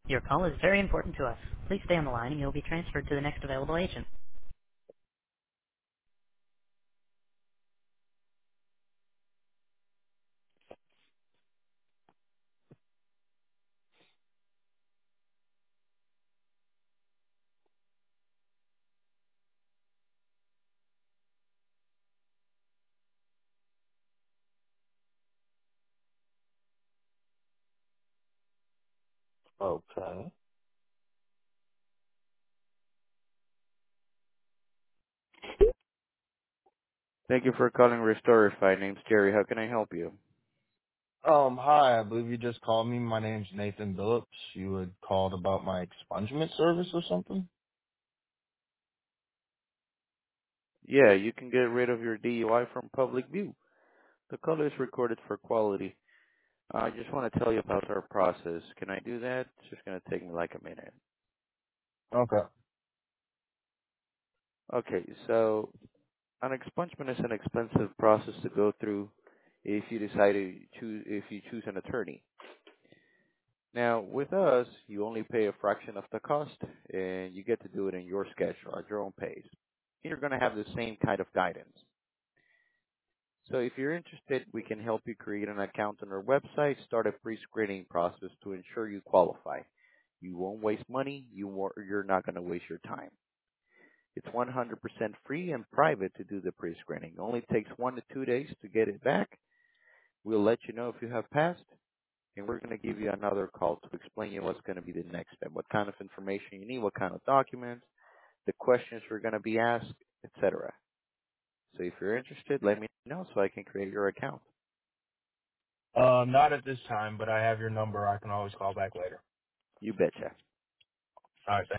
Your call is very important to us. Please stay on the line and you'll be transferred to the next available agent. Okay. Thank you for calling Restorify. Name's Jerry. How can I help you? Hi, I believe you just called me. My name's Nathan Phillips. You had called about my expungement service or something? Yeah, you can get rid of your DUI from public view. The call is recorded for quality. I just want to tell you about our process. Can I do that? It's just going to take me like a minute. Okay. Okay, so an expungement is an expensive process to go through if you decide to choose an attorney. Now, with us, you only pay a fraction of the cost, and you get to do it in your schedule at your own pace. You're going to have the same kind of guidance. So if you're interested, we can help you create an account on our website, start a pre-screening process to ensure you qualify. You won't waste money. You're not going to waste your time. It's 100% free and private to do the pre-screening. It only takes 1 to 2 days to get it back. We'll let you know if you have passed, and we're going to give you another call to explain you what's going to be the next step, what kind of information you need, what kind of documents, the questions we're going to be asked, etc. So if you're interested, let me know so I can create your account. Not at this time, but I have your number. I can always call back later. You betcha. All right.